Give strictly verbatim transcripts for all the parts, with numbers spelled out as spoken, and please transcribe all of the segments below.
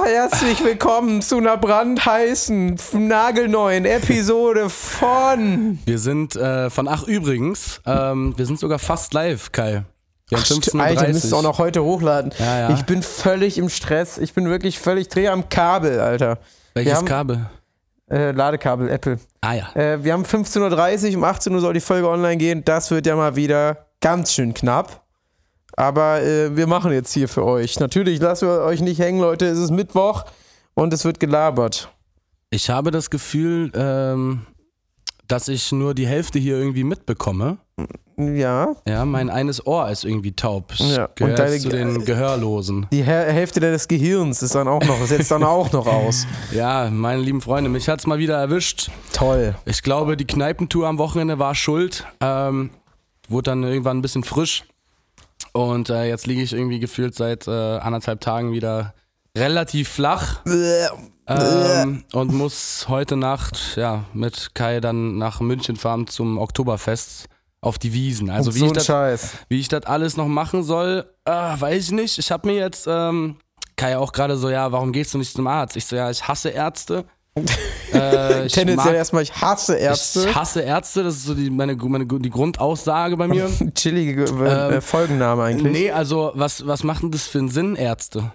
herzlich willkommen zu einer brandheißen, nagelneuen Episode von... Wir sind äh, von Ach übrigens, ähm, wir sind sogar fast live, Kai. Wir haben fünfzehn Uhr dreißig. Alter, müsstest du auch noch heute hochladen. Ja, ja. Ich bin völlig im Stress. Ich bin wirklich völlig dreh am Kabel, Alter. Welches wir haben, Kabel? Äh, Ladekabel, Apple. Ah ja. Äh, wir haben fünfzehn Uhr dreißig, um achtzehn Uhr soll die Folge online gehen. Das wird ja mal wieder ganz schön knapp. Aber äh, wir machen jetzt hier für euch. Natürlich lassen wir euch nicht hängen, Leute. Es ist Mittwoch und es wird gelabert. Ich habe das Gefühl, ähm, dass ich nur die Hälfte hier irgendwie mitbekomme. Ja. Ja, mein eines Ohr ist irgendwie taub. Ich Ja. gehöre Und deine, zu den Gehörlosen. Die Hä- Hälfte des Gehirns ist dann auch noch, setzt dann auch noch aus. Ja, meine lieben Freunde, mich hat's mal wieder erwischt. Toll. Ich glaube, die Kneipentour am Wochenende war schuld. Ähm, wurde dann irgendwann ein bisschen frisch. Und äh, jetzt liege ich irgendwie gefühlt seit äh, anderthalb Tagen wieder relativ flach. Ähm, und muss heute Nacht ja mit Kai dann nach München fahren zum Oktoberfest auf die Wiesn. Also wie, so ich ein das, Scheiß. wie ich das alles noch machen soll, äh, weiß ich nicht. Ich habe mir jetzt, ähm, Kai auch gerade so, ja, warum gehst du nicht zum Arzt? Ich so, ja, ich hasse Ärzte. äh, ich Tendenziell mag- erstmal, ich hasse Ärzte. Ich hasse Ärzte, das ist so die, meine, meine, die Grundaussage bei mir. Chillige äh, Ähm, Folgenname eigentlich. Nee, also was, was macht denn das für einen Sinn, Ärzte?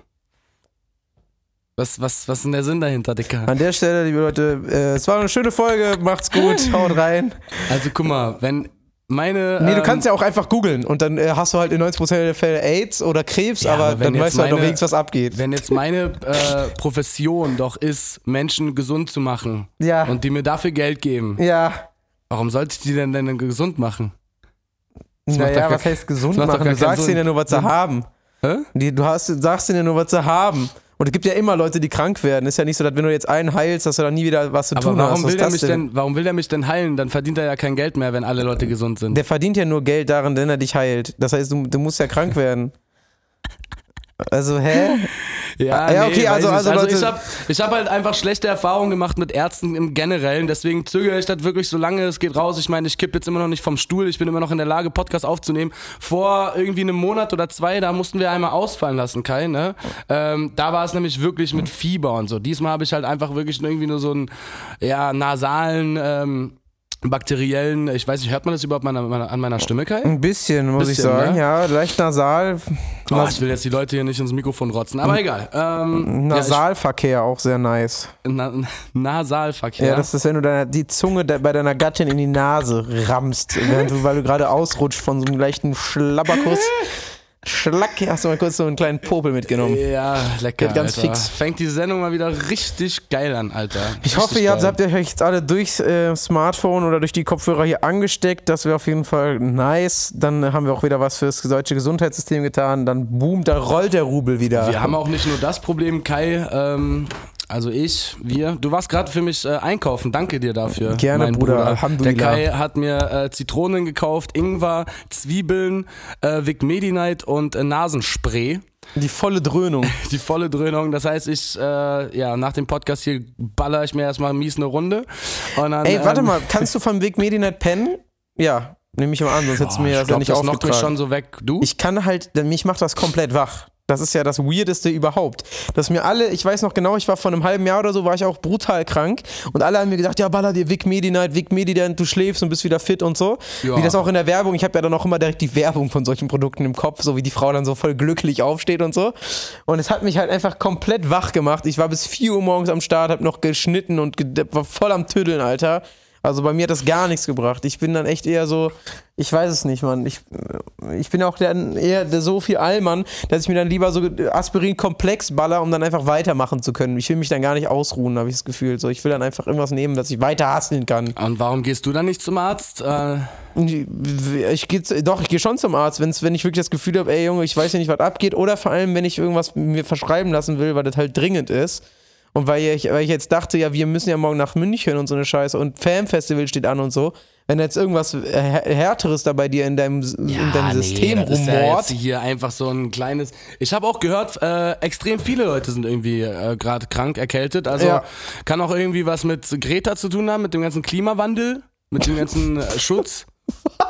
Was, was, was ist denn der Sinn dahinter, Dicker? An der Stelle, liebe Leute, äh, es war eine schöne Folge, macht's gut, haut rein. Also guck mal, wenn meine... Nee, du ähm, kannst ja auch einfach googeln und dann äh, hast du halt in neunzig Prozent der Fälle AIDS oder Krebs, Ja, aber, aber wenn dann weißt jetzt du halt noch meine- wenigstens, was abgeht. Wenn jetzt meine äh, Profession doch ist, Menschen gesund zu machen Ja. und die mir dafür Geld geben, Ja, warum sollte ich die denn, denn gesund machen? Das macht naja, doch was gar- heißt gesund das macht doch machen? gar Du sagst keinen denen ja nur, was sie Sinn. haben. Hä? Die, du hast, sagst denen ja nur, was sie haben. Und es gibt ja immer Leute, die krank werden. Ist ja nicht so, dass wenn du jetzt einen heilst, dass du dann nie wieder was zu Aber tun warum hast. Was will, ist der das mich denn? denn, warum will der mich denn heilen? Dann verdient er ja kein Geld mehr, wenn alle Leute gesund sind. Der verdient ja nur Geld daran, wenn er dich heilt. Das heißt, du, du musst ja krank werden. Also, hä? Ja, Ja, nee, okay, also- weiß ich also nicht. Leute- ich habe ich hab halt einfach schlechte Erfahrungen gemacht mit Ärzten im Generellen, deswegen zögere ich das wirklich so lange es geht raus. Ich meine, ich kipp jetzt immer noch nicht vom Stuhl, ich bin immer noch in der Lage, Podcast aufzunehmen. Vor irgendwie einem Monat oder zwei, da mussten wir einmal ausfallen lassen, Kai, ne? Ähm, da war es nämlich wirklich mit Fieber und so. Diesmal habe ich halt einfach wirklich nur irgendwie nur so einen, ja, nasalen, ähm, bakteriellen, ich weiß nicht, hört man das überhaupt meiner, meiner, an meiner Stimme, Kai? Ein bisschen, muss Bisschen, ich sagen. ne? Ja, leicht nasal. Oh, Nas ich will jetzt die Leute hier nicht ins Mikrofon rotzen, aber egal. Ähm, Nasalverkehr auch sehr nice. ja, ich, na, Nasalverkehr. Ja, das ist, wenn du deine, die Zunge de, bei deiner Gattin in die Nase rammst, während du, weil du gerade ausrutscht von so einem leichten Schlabberkuss. Schlack, hast du mal kurz so einen kleinen Popel mitgenommen. Ja, lecker, Geht ganz Alter. fix. Fängt die Sendung mal wieder richtig geil an, Alter. Ich Richtig hoffe, ihr habt, geil. habt ihr euch jetzt alle durchs äh, Smartphone oder durch die Kopfhörer hier angesteckt. Das wäre auf jeden Fall nice. Dann haben wir auch wieder was fürs deutsche Gesundheitssystem getan. Dann boom, da rollt der Rubel wieder. Wir haben auch nicht nur das Problem, Kai, ähm, also ich, wir. Du warst gerade für mich äh, einkaufen, danke dir dafür. Gerne, mein Bruder, Der Alhamdulillah. Kai hat mir äh, Zitronen gekauft, Ingwer, Zwiebeln, äh, Vic Medi-Night und äh, Nasenspray. Die volle Dröhnung. Die volle Dröhnung. Das heißt, ich, äh, ja, nach dem Podcast hier baller ich mir erstmal mies eine Runde. Und dann, Ey, warte ähm, mal, kannst du vom Weg Medi-Night pennen? Ja, nehme ich mal an, sonst hättest du boah, mir ich das ja glaub, nicht das knockt mich aufgetragen. schon so weg. Du? Ich kann halt, mich macht das komplett wach. Das ist ja das Weirdeste überhaupt. Dass mir alle, ich weiß noch genau, ich war vor einem halben Jahr oder so, war ich auch brutal krank und alle haben mir gesagt, ja, baller dir Vic Medi-Night, Vic Medi-Night, du schläfst und bist wieder fit und so. Ja. Wie das auch in der Werbung, ich habe ja dann auch immer direkt die Werbung von solchen Produkten im Kopf, so wie die Frau dann so voll glücklich aufsteht und so. Und es hat mich halt einfach komplett wach gemacht. Ich war bis vier Uhr morgens am Start, hab noch geschnitten und ge- war voll am Tüddeln, Alter. Also bei mir hat das gar nichts gebracht. Ich bin dann echt eher so, ich weiß es nicht, Mann. Ich, ich bin auch der, eher der so viel Allmann, dass ich mir dann lieber so Aspirin-Komplex baller, um dann einfach weitermachen zu können. Ich will mich dann gar nicht ausruhen, habe ich das Gefühl. So, ich will dann einfach irgendwas nehmen, dass ich weiter hasseln kann. Und warum gehst du dann nicht zum Arzt? Äh, Ich gehe doch, ich gehe schon zum Arzt, wenn's, wenn ich wirklich das Gefühl habe, ey Junge, ich weiß ja nicht, was abgeht. Oder vor allem, wenn ich irgendwas mir verschreiben lassen will, weil das halt dringend ist. Und weil ich, weil ich jetzt dachte, ja, wir müssen ja morgen nach München und so eine Scheiße und Fanfestival steht an und so. Wenn jetzt irgendwas Här- Härteres da bei dir in deinem, in deinem System das ist ja rumort. jetzt hier einfach so ein kleines. Ich habe auch gehört, äh, extrem viele Leute sind irgendwie äh, gerade krank, erkältet. Also Ja. kann auch irgendwie was mit Greta zu tun haben, mit dem ganzen Klimawandel, mit dem ganzen äh, Schutz.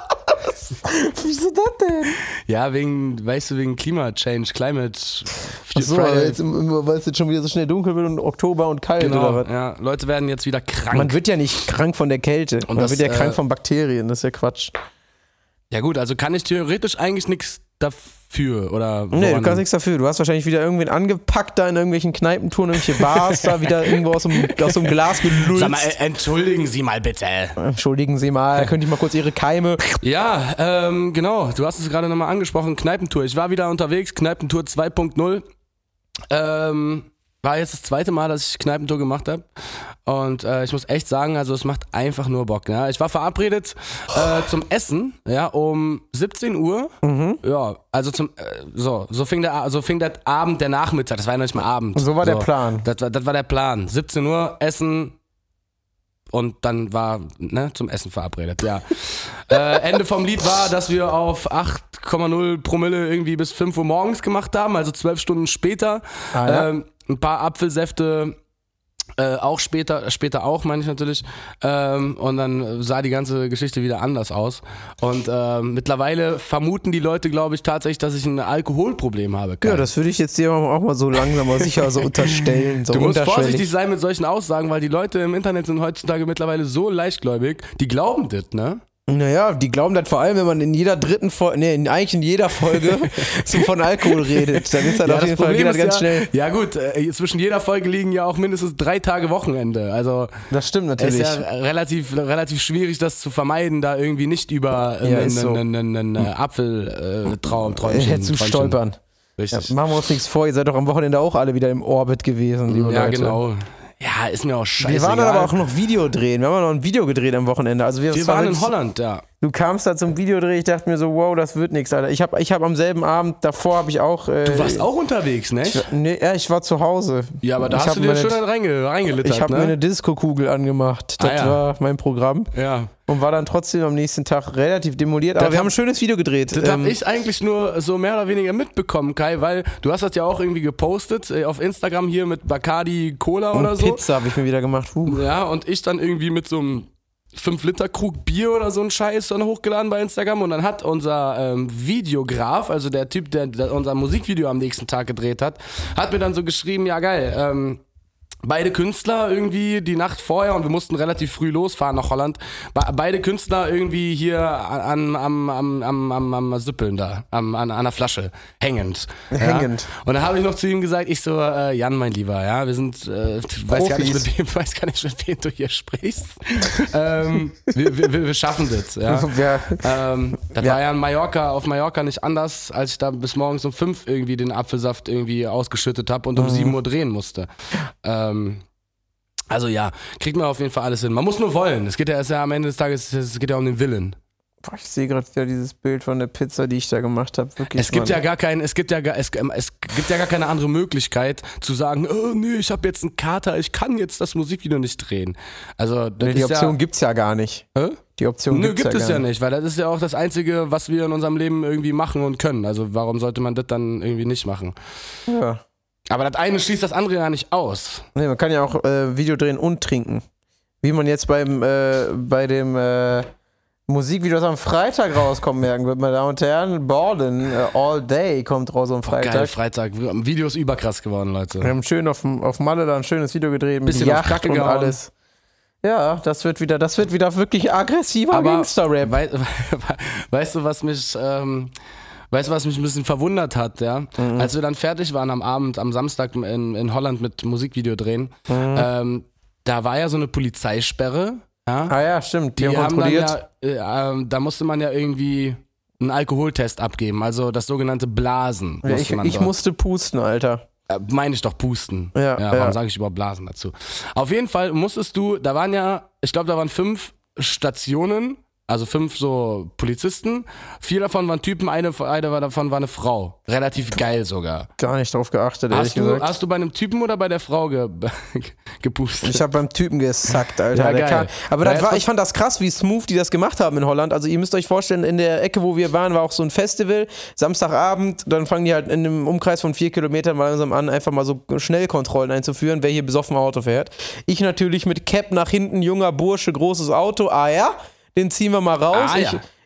Wieso das denn? Ja, wegen, weißt du, wegen Klima-Change, Climate Achso, aber jetzt, weil es jetzt schon wieder so schnell dunkel wird und Oktober und kalt Genau, oder was? ja. Leute werden jetzt wieder krank. Man wird ja nicht krank von der Kälte. Und Man das, wird ja äh, krank von Bakterien, das ist ja Quatsch. Ja gut, also kann ich theoretisch eigentlich nichts dafür, oder? Nee, du woran- kannst nichts dafür. Du hast wahrscheinlich wieder irgendwen angepackt da in irgendwelchen Kneipentouren, irgendwelche Bars, da wieder irgendwo aus so einem, aus so einem Glas gelulzt. Sag mal, äh, entschuldigen Sie mal bitte. Entschuldigen Sie mal, könnte ich mal kurz Ihre Keime... Ja, ähm, genau, du hast es gerade nochmal angesprochen, Kneipentour. Ich war wieder unterwegs, Kneipentour zwei Punkt null. Ähm, war jetzt das zweite Mal, dass ich Kneipentour gemacht habe. Und äh, ich muss echt sagen, also es macht einfach nur Bock. Ja? Ich war verabredet äh, zum Essen, ja, um siebzehn Uhr. Mhm. Ja, also zum, äh, so, so fing, der, so fing der Abend, der Nachmittag, das war ja noch nicht mal Abend. So war der Plan. Das, war- das war der Plan. siebzehn Uhr, Essen, und dann war, ne, zum Essen verabredet, ja. äh, Ende vom Lied war, dass wir auf acht Komma null Promille irgendwie bis fünf Uhr morgens gemacht haben, also zwölf Stunden später. Ah, ja. ähm, ein paar Apfelsäfte, äh, auch später, später auch, meine ich natürlich. Ähm, und dann sah die ganze Geschichte wieder anders aus. Und ähm, mittlerweile vermuten die Leute, glaube ich, tatsächlich, dass ich ein Alkoholproblem habe. Kai. Ja, das würde ich jetzt dir auch mal so langsam aber sicher so unterstellen. So Du musst unterschwellig. vorsichtig sein mit solchen Aussagen, weil die Leute im Internet sind heutzutage mittlerweile so leichtgläubig, die glauben das, ne? Naja, die glauben das vor allem, wenn man in jeder dritten Folge, nee, in- eigentlich in jeder Folge so von Alkohol redet. Dann ist das Ja, auf das jeden Fall geht Problem das ist ganz ja, schnell. ja gut, äh, zwischen jeder Folge liegen ja auch mindestens drei Tage Wochenende. Also Das stimmt es natürlich. ist ja relativ, relativ schwierig, das zu vermeiden, da irgendwie nicht über Ja, einen, ist so. einen, einen, einen äh, Apfeltraum, Träumchen, Äh, zu Träumchen. stolpern. Ja, Richtig. machen wir uns nichts vor, ihr seid doch am Wochenende auch alle wieder im Orbit gewesen, liebe Ja, Leute. genau. Ja, ist mir auch scheiße. Wir waren dann aber auch noch Video drehen. Wir haben noch ein Video gedreht am Wochenende. Also wir, Wir das war waren in wirklich- Holland, ja. Du kamst da zum Videodreh, ich dachte mir so, wow, das wird nichts, Alter. Ich habe ich hab am selben Abend, davor habe ich auch... Äh, Du warst auch unterwegs, ne? Nee, ja, ich war zu Hause. Ja, aber da ich hast hab du dir meine- schon einen reinge, reingelittert, Ich habe ne? mir eine Disco-Kugel angemacht. Das Ah, ja. war mein Programm. Ja. Und war dann trotzdem am nächsten Tag relativ demoliert. Aber Das wir hab- haben ein schönes Video gedreht. Das Ähm, habe ich eigentlich nur so mehr oder weniger mitbekommen, Kai, weil du hast das ja auch irgendwie gepostet äh, auf Instagram hier mit Bacardi Cola oder und so. Pizza habe ich mir wieder gemacht. Huh. Ja, und ich dann irgendwie mit so einem fünf Liter Krug Bier oder so ein Scheiß dann hochgeladen bei Instagram und dann hat unser ähm, Videograf, also der Typ, der, der unser Musikvideo am nächsten Tag gedreht hat, hat mir dann so geschrieben, ja geil, ähm, beide Künstler irgendwie die Nacht vorher und wir mussten relativ früh losfahren nach Holland. Be- beide Künstler irgendwie hier an, am, am, am, am, am Süppeln da, am, an, an der Flasche, hängend. Hängend. Ja? Und dann habe ich noch zu ihm gesagt, ich so, äh, Jan, mein Lieber, ja, wir sind, äh, weiß gar nicht, mit wem, weiß gar nicht, mit wem du hier sprichst. ähm, wir, wir, wir schaffen das, ja. Ja. Ähm, das Ja. war ja in Mallorca, auf Mallorca nicht anders, als ich da bis morgens um fünf irgendwie den Apfelsaft irgendwie ausgeschüttet habe und um sieben Uhr drehen musste. Ähm, also ja, kriegt man auf jeden Fall alles hin. Man muss nur wollen. Es geht ja, es ist ja am Ende des Tages, es geht ja um den Willen. Boah, ich sehe gerade wieder dieses Bild von der Pizza, die ich da gemacht habe. Wirklich. Es gibt Mann. ja gar kein, es gibt ja gar, es, es gibt ja gar keine andere Möglichkeit zu sagen, oh nee, ich habe jetzt einen Kater, ich kann jetzt das Musikvideo nicht drehen. Also das Nee, die ist Option ja, gibt's ja gar nicht. Hä? Die Option Nö, gibt's gibt ja es gar ja nicht, weil das ist ja auch das Einzige, was wir in unserem Leben irgendwie machen und können. Also warum sollte man das dann irgendwie nicht machen? Ja. Aber das eine schließt das andere ja nicht aus. Nee, man kann ja auch äh, Video drehen und trinken. Wie man jetzt beim äh, bei dem äh, Musikvideo, das am Freitag rauskommt, merken wird, meine Damen und Herren. Ballin, äh, All Day kommt raus am Freitag. Geil, Freitag. Video ist überkrass geworden, Leute. Wir haben schön auf, auf Malle da ein schönes Video gedreht mit Bisschen auf Yacht Kacke und gehauen. alles. Ja, das wird wieder, das wird wieder wirklich aggressiver Aber Gangster-Rap. wei weißt du, was mich, ähm, weißt du, was mich ein bisschen verwundert hat, ja? Mhm. Als wir dann fertig waren am Abend, am Samstag in, in Holland mit Musikvideo drehen, mhm. ähm, da war ja so eine Polizeisperre. Ja? Ah ja, stimmt. Die, Die haben haben dann kontrolliert. ja, äh, da musste man ja irgendwie einen Alkoholtest abgeben, also das sogenannte Blasen. Ja, musste ich man ich dort. musste pusten, Alter. Äh, meine ich doch pusten. Ja, warum ja. sage ich überhaupt Blasen dazu? Auf jeden Fall musstest du, da waren ja, ich glaube, da waren fünf Stationen, also fünf so Polizisten. Vier davon waren Typen, eine, eine davon war eine Frau. Relativ geil sogar. Gar nicht drauf geachtet, ehrlich Hast du, gesagt. hast du bei einem Typen oder bei der Frau ge gepustet? Ich habe beim Typen gesackt, Alter. Ja, Der geil. kam, aber Ja, das jetzt war, ich fand das krass, wie smooth die das gemacht haben in Holland. Also ihr müsst euch vorstellen, in der Ecke, wo wir waren, war auch so ein Festival. Samstagabend, dann fangen die halt in einem Umkreis von vier Kilometern mal langsam an, einfach mal so Schnellkontrollen einzuführen, wer hier besoffen Auto fährt. Ich natürlich mit Cap nach hinten, junger Bursche, großes Auto. Ah ja, den ziehen wir mal raus. Ah, ich ja.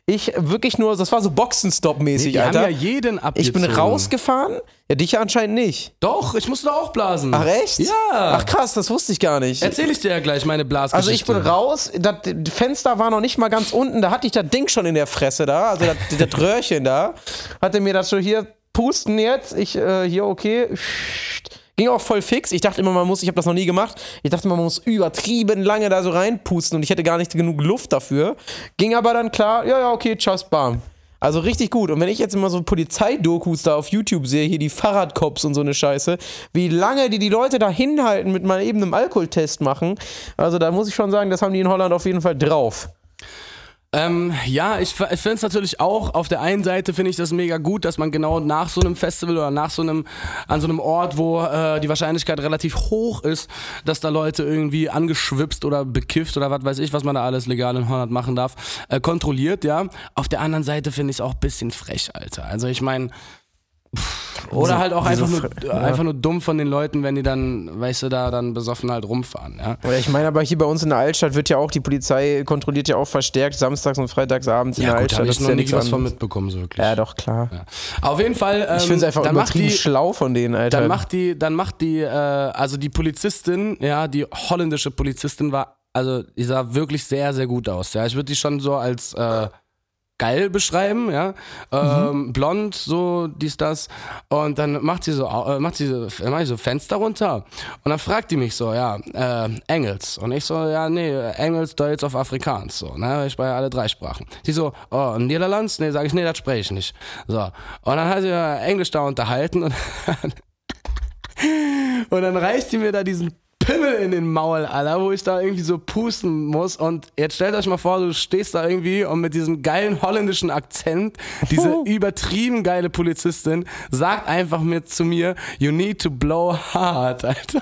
Ich wirklich nur, das war so Boxenstopp-mäßig, Nee, die Alter. haben ja jeden abgezogen. Ich bin rausgefahren, ja, dich anscheinend nicht. Doch, ich musste auch blasen. Ach echt? Ja. Ach krass, das wusste ich gar nicht. Erzähl ich dir ja gleich meine Blasgeschichte. Also ich bin raus, das Fenster war noch nicht mal ganz unten, da hatte ich das Ding schon in der Fresse da, also das, das Röhrchen da, hatte mir das so hier, pusten jetzt, ich äh, hier okay, ging auch voll fix, ich dachte immer, man muss, ich habe das noch nie gemacht, ich dachte immer, man muss übertrieben lange da so reinpusten und ich hätte gar nicht genug Luft dafür, ging aber dann klar, ja, ja, okay, tschüss, bam. Also richtig gut. Und wenn ich jetzt immer so Polizeidokus da auf YouTube sehe, hier die Fahrradcops und so eine Scheiße, wie lange die die Leute da hinhalten mit mal eben einem Alkoholtest machen, also da muss ich schon sagen, das haben die in Holland auf jeden Fall drauf. Ähm, ja, ich, ich finde es natürlich auch, auf der einen Seite finde ich das mega gut, dass man genau nach so einem Festival oder nach so einem, an so einem Ort, wo äh, die Wahrscheinlichkeit relativ hoch ist, dass da Leute irgendwie angeschwipst oder bekifft oder was weiß ich, was man da alles legal in Holland machen darf, äh, kontrolliert, ja. Auf der anderen Seite finde ich es auch ein bisschen frech, Alter. Also ich meine, oder halt auch einfach nur, ja. einfach nur dumm von den Leuten, wenn die dann, weißt du, da dann besoffen halt rumfahren, ja. Oder ich meine, aber hier bei uns in der Altstadt wird ja auch, die Polizei kontrolliert ja auch verstärkt samstags und freitags abends in Ja der gut, Altstadt. habe ich Das noch ist ja nie nichts was von anderes. mitbekommen, so wirklich. Ja, doch, klar. Ja. Auf jeden Fall, ähm, Ich finde es einfach dann macht übertrieben die, schlau von denen, Alter. Dann macht die, dann macht die, äh, also die Polizistin, ja, die holländische Polizistin war, also die sah wirklich sehr, sehr gut aus. Ja, ich würde die schon so als äh, geil beschreiben, ja, ähm, mhm. blond, so dies, das, und dann macht sie so, äh, macht sie so, mach ich so Fenster runter und dann fragt die mich so, ja, äh, Engels, und ich so, ja, nee, Engels, Deutsch auf Afrikaans, so, ne, ich spreche alle drei Sprachen. Die so, oh, Niederlands? Nee, sag ich, nee, das spreche ich nicht. So, und dann hat sie Englisch da unterhalten und und dann reißt die mir da diesen Pimmel in den Maul, Alter, wo ich da irgendwie so pusten muss. Und jetzt stellt euch mal vor, du stehst da irgendwie und mit diesem geilen holländischen Akzent, diese übertrieben geile Polizistin sagt einfach mit zu mir, you need to blow hard, Alter.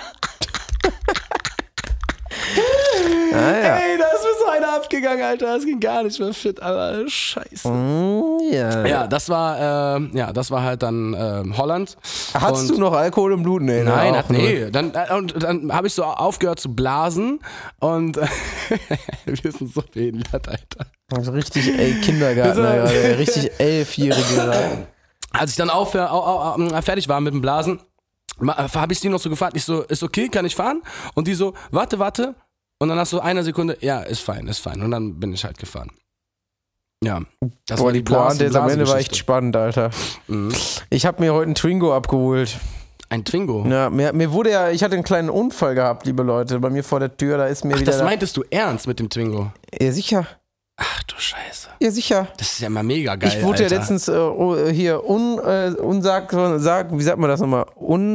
Ah, ja. Ey, da ist mir so einer abgegangen, Alter. Das ging gar nicht mehr fit, Alter. Scheiße. Mm, yeah. Ja, das war, äh, ja, das war halt dann äh, Holland. Hast und du noch Alkohol im Blut? Nee, nein, auch, hat, nee. Dann, äh, und dann habe ich so aufgehört zu blasen und wir sind so behindert, Alter. Also richtig, ey, Kindergartner, ja, richtig elfjährige. Als ich dann auf, auf, auf, fertig war mit dem Blasen, habe ich sie noch so gefragt, ich so, ist okay, kann ich fahren? Und die so, warte, warte. Und dann hast du eine Sekunde, ja, ist fein, ist fein. Und dann bin ich halt gefahren. Ja. Das Boah, war die die Blas- Pointe jetzt am Ende war echt Blasengeschichte. spannend, Alter. Mhm. Ich habe mir heute einen Twingo abgeholt. Ein Twingo? Ja, mir, mir wurde ja, ich hatte einen kleinen Unfall gehabt, liebe Leute, bei mir vor der Tür, da ist mir Ach, wieder... das da, meintest du ernst mit dem Twingo? ja, sicher. Ach du Scheiße. Ja, sicher. Das ist ja immer mega geil, Ich wurde Alter. ja letztens äh, hier un, äh, unsag, sag, wie sagt man das nochmal?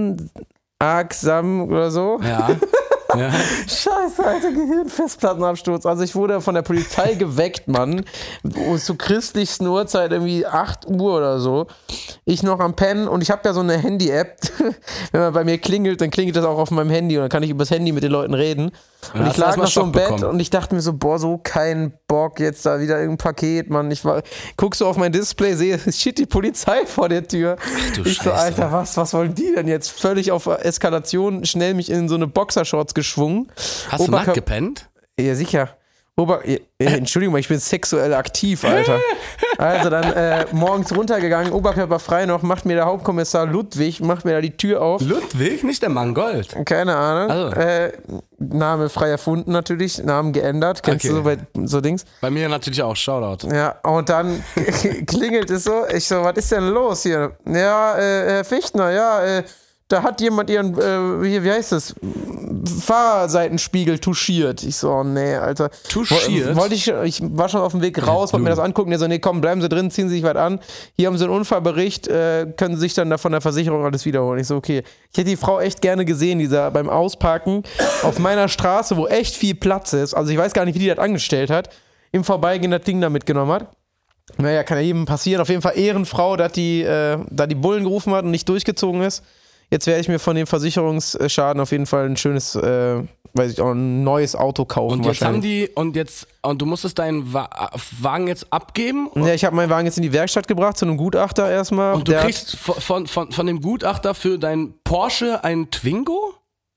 Unargsam oder so? Ja. Ja. Scheiße, Alter, Gehirnfestplattenabsturz. Also ich wurde von der Polizei geweckt, Mann. Zur christlichsten Uhrzeit, irgendwie acht Uhr oder so. Ich noch am Pennen und ich habe ja so eine Handy-App. Wenn man bei mir klingelt, dann klingelt das auch auf meinem Handy und dann kann ich übers Handy mit den Leuten reden. Und Ja, ich lag hast du noch so im Bett bekommen. und ich dachte mir so, boah, so kein Bock, jetzt da wieder irgendein Paket, Mann. Ich war, guck so auf mein Display, sehe, shit, die Polizei vor der Tür. Ach du ich so, Scheiße. Alter, was, was wollen die denn jetzt? Völlig auf Eskalation, schnell mich in so eine Boxershorts geschwungen. Hast du Oberkörper- nackt gepennt? Ja, sicher. Ober äh, Entschuldigung, ich bin sexuell aktiv, Alter. Also dann äh, morgens runtergegangen, Oberkörper frei noch, macht mir der Hauptkommissar Ludwig, macht mir da die Tür auf. Ludwig, nicht der Mangold. Keine Ahnung. Also. Äh, Name frei erfunden natürlich, Namen geändert. Kennst Okay. du so, bei, so Dings? Bei mir natürlich auch, Shoutout. Ja, und dann klingelt es so. Ich so, was ist denn los hier? Ja, äh, Herr Fichtner, ja, äh, da hat jemand ihren, äh, hier, wie heißt das? Fahrseitenspiegel touchiert. Ich so, oh nee, Alter. Touchiert? Wollte ich, ich war schon auf dem Weg raus, wollte mir das angucken. Der so, nee, komm, bleiben Sie drin, ziehen Sie sich was an. Hier haben Sie einen Unfallbericht, äh, können Sie sich dann da von der Versicherung alles wiederholen. Ich so, okay. Ich hätte die Frau echt gerne gesehen, dieser beim Ausparken auf meiner Straße, wo echt viel Platz ist. Also ich weiß gar nicht, wie die das angestellt hat. Im Vorbeigehen das Ding da mitgenommen hat. Naja, kann ja jedem passieren. Auf jeden Fall Ehrenfrau, dass die, äh, da die Bullen gerufen hat und nicht durchgezogen ist. Jetzt werde ich mir von dem Versicherungsschaden auf jeden Fall ein schönes, äh, weiß ich auch, ein neues Auto kaufen. Und jetzt haben wahrscheinlich. die, und jetzt, und du musstest deinen Wa- Wagen jetzt abgeben? Ja, ich habe meinen Wagen jetzt in die Werkstatt gebracht, zu einem Gutachter erstmal. Und du Der kriegst von, von, von dem Gutachter für deinen Porsche einen Twingo?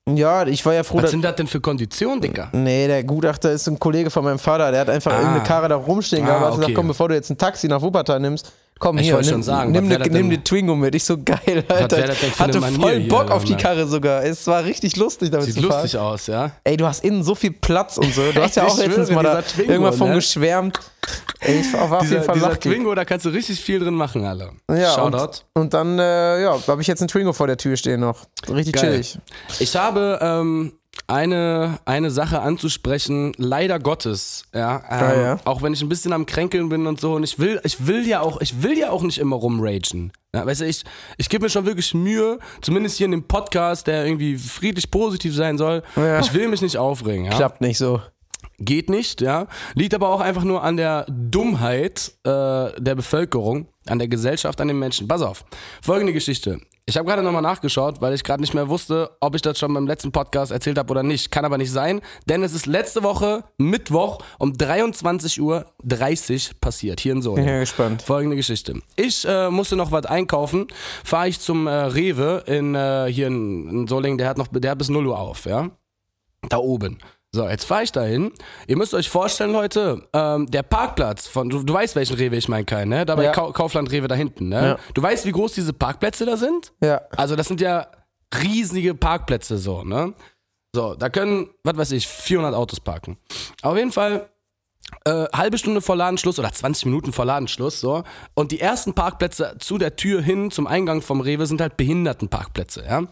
Ja, ich war ja froh, Was dass... sind das denn für Konditionen, Dicker? Nee, der Gutachter ist ein Kollege von meinem Vater, der hat einfach Ah. irgendeine Karre da rumstehen gehabt. Ah, Er hat gesagt, okay. komm, bevor du jetzt ein Taxi nach Wuppertal nimmst, komm Ich hier, wollte nimm, schon sagen, nimm, was ne, wär das nimm denn- die Twingo mit. Ich so, geil, Alter. wär das denn für eine Hatte Manier voll hier, Bock auf die Mann? Karre sogar. Es war richtig lustig, damit Sieht zu fahren. lustig aus, ja? Ey, du hast innen so viel Platz und so. Du hast ja Ich auch letztens schwöre, mal da dieser Twingo, irgendwann von ne? geschwärmt. Ey, ich war auf jeden Dieser, Fall dieser lachig. Twingo, da kannst du richtig viel drin machen, Alter. Ja, Shoutout. und, und dann, äh, ja, habe ich jetzt einen Twingo vor der Tür stehen noch. Richtig Geil. chillig. Ich habe ähm, eine, eine Sache anzusprechen, leider Gottes, ja, ähm, Ah, ja. auch wenn ich ein bisschen am Kränkeln bin und so und ich will, ich will ja auch, ich will ja auch nicht immer rumragen. Ja, weißt du, ich, ich gebe mir schon wirklich Mühe, zumindest hier in dem Podcast, der irgendwie friedlich positiv sein soll, Ja. ich will mich nicht aufregen, ja. Klappt nicht so. Geht nicht, ja. Liegt aber auch einfach nur an der Dummheit äh, der Bevölkerung, an der Gesellschaft, an den Menschen. Pass auf, folgende Geschichte. Ich habe gerade nochmal nachgeschaut, weil ich gerade nicht mehr wusste, ob ich das schon beim letzten Podcast erzählt habe oder nicht. Kann aber nicht sein, denn es ist letzte Woche, Mittwoch, um dreiundzwanzig Uhr dreißig passiert, hier in Solingen. Ich bin gespannt. Folgende Geschichte. Ich äh, musste noch was einkaufen, fahre ich zum äh, Rewe in, äh, hier in, in Solingen, der hat noch, der hat bis null Uhr auf, ja. Da oben. So, jetzt fahre ich dahin. Ihr müsst euch vorstellen, Leute, ähm, der Parkplatz von, du, du weißt, welchen Rewe ich meine, keinen, ne? Da bei Ja. Kau- Kaufland Rewe da hinten, ne? Ja. Du weißt, wie groß diese Parkplätze da sind? Ja. Also das sind ja riesige Parkplätze so, ne? So, da können, was weiß ich, vierhundert Autos parken. Auf jeden Fall äh, halbe Stunde vor Ladenschluss oder zwanzig Minuten vor Ladenschluss, so. Und die ersten Parkplätze zu der Tür hin zum Eingang vom Rewe sind halt Behindertenparkplätze, ja?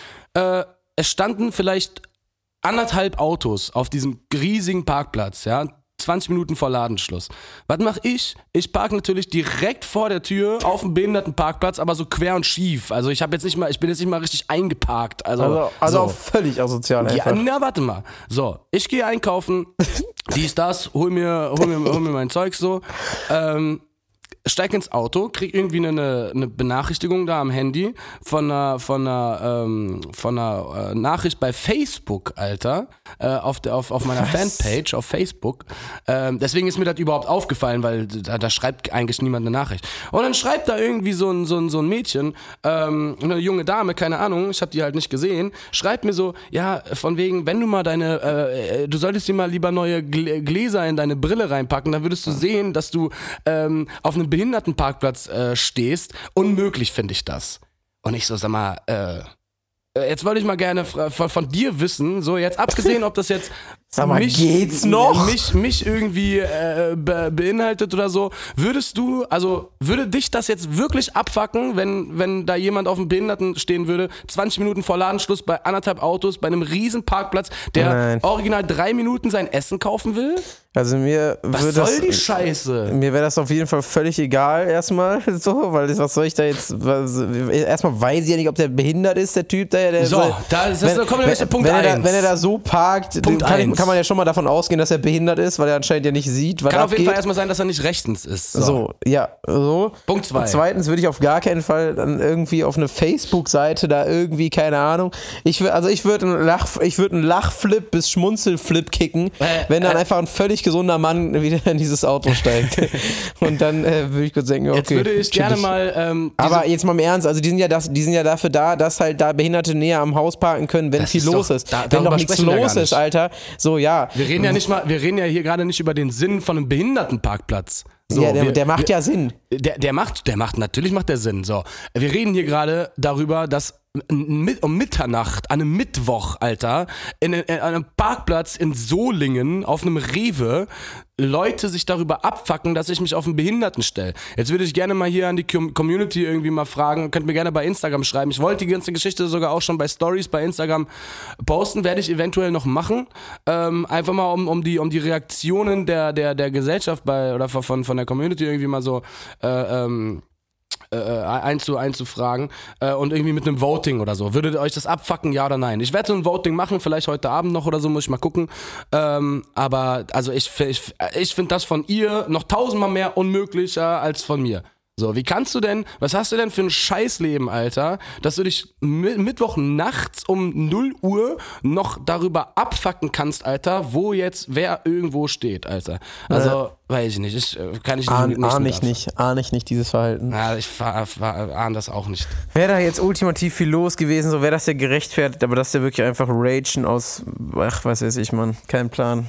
Äh, es standen vielleicht anderthalb Autos auf diesem riesigen Parkplatz, ja, zwanzig Minuten vor Ladenschluss. Was mache ich? Ich parke natürlich direkt vor der Tür auf dem Behindertenparkplatz, aber so quer und schief. Also ich habe jetzt nicht mal, ich bin jetzt nicht mal richtig eingeparkt. Also, Also, also so. auch völlig asozial Ja, einfach. na, warte mal. So, ich gehe einkaufen, dies, das, hol mir, hol mir, hol mir mein Zeug so, ähm, steig ins Auto, krieg irgendwie eine, eine Benachrichtigung da am Handy von einer, von einer, ähm, von einer äh, Nachricht bei Facebook, Alter, äh, auf, der, auf, auf meiner Was? Fanpage auf Facebook. Ähm, deswegen ist mir das überhaupt aufgefallen, weil da, da schreibt eigentlich niemand eine Nachricht. Und dann schreibt da irgendwie so ein, so ein, so ein Mädchen, ähm, eine junge Dame, keine Ahnung, ich habe die halt nicht gesehen, schreibt mir so, ja, von wegen, wenn du mal deine, äh, du solltest dir mal lieber neue Glä- Gläser in deine Brille reinpacken, dann würdest du sehen, dass du ähm, auf einem Behindertenparkplatz äh, stehst. Unmöglich finde ich das. Und ich so, sag mal, äh, jetzt wollte ich mal gerne fra- von, von dir wissen, so jetzt abgesehen, ob das jetzt Sag mal, mich, geht's noch? mich, mich irgendwie äh, be, beinhaltet oder so, würdest du, also würde dich das jetzt wirklich abfucken, wenn, wenn da jemand auf dem Behinderten stehen würde, zwanzig Minuten vor Ladenschluss bei anderthalb Autos, bei einem riesen Parkplatz, der Nein. original drei Minuten sein Essen kaufen will? Also mir Was würde soll das, die Scheiße? mir wäre das auf jeden Fall völlig egal erstmal, so, weil das, was soll ich da jetzt, was, erstmal weiß ich ja nicht, ob der behindert ist, der Typ da. Der So, soll, da ist das- da kommen wir jetzt zu Punkt wenn er, da, eins. wenn er da so parkt, Punkt dann kann, eins. kann man ja schon mal davon ausgehen, dass er behindert ist, weil er anscheinend ja nicht sieht, was Kann auf abgeht. jeden Fall erstmal sein, dass er nicht rechtens ist. So. So, ja, so. Punkt zwei. Und zweitens würde ich auf gar keinen Fall dann irgendwie auf eine Facebook-Seite da irgendwie, keine Ahnung. Ich wür, also ich würde einen, Lach, ich würd einen Lachflip bis Schmunzelflip kicken, Äh, wenn dann äh. einfach ein völlig gesunder Mann wieder in dieses Auto steigt. Und dann äh, würde ich kurz denken, okay. Jetzt würde ich gerne chillig. mal ähm, diese Aber jetzt mal im Ernst, also die sind ja das, die sind ja dafür da, dass halt da Behinderte näher am Haus parken können, wenn Das viel ist los doch- ist. da- wenn darüber doch nichts sprechen wir gar los ist, nicht. Alter. So, ja. Wir reden ja nicht mal, wir reden ja hier gerade nicht über den Sinn von einem Behindertenparkplatz. So, ja, der, wir, der macht wir, ja Sinn. Der, der macht, der macht, natürlich macht der Sinn. So, wir reden hier gerade darüber, dass um Mitternacht, an einem Mittwoch, Alter, in, in, in einem Parkplatz in Solingen auf einem Rewe Leute sich darüber abfacken, dass ich mich auf einen Behinderten stelle. Jetzt würde ich gerne mal hier an die Com- Community irgendwie mal fragen, könnt mir gerne bei Instagram schreiben. Ich wollte die ganze Geschichte sogar auch schon bei Stories bei Instagram posten, werde ich eventuell noch machen. Ähm, einfach mal um, um, die, um die Reaktionen der, der, der Gesellschaft bei, oder von, von der Community irgendwie mal so äh, ähm, äh, einzu, einzufragen äh, und irgendwie mit einem Voting oder so. Würdet ihr euch das abfucken, ja oder nein? Ich werde so ein Voting machen, vielleicht heute Abend noch oder so, muss ich mal gucken. Ähm, aber also ich, ich, ich finde das von ihr noch tausendmal mehr unmöglicher als von mir. So, wie kannst du denn, was hast du denn für ein Scheißleben, Alter, dass du dich mi- Mittwoch nachts um null Uhr noch darüber abfacken kannst, Alter, wo jetzt wer irgendwo steht, Alter. Also, ja. weiß ich nicht, ich, kann ich nicht Ahn, nicht ahn ich nicht, ahn ich nicht dieses Verhalten. Ja, ich ahne das auch nicht. Wäre da jetzt ultimativ viel los gewesen, so wäre das ja gerechtfertigt, aber das ist ja wirklich einfach Ragen aus, ach, was weiß ich, Mann, kein Plan.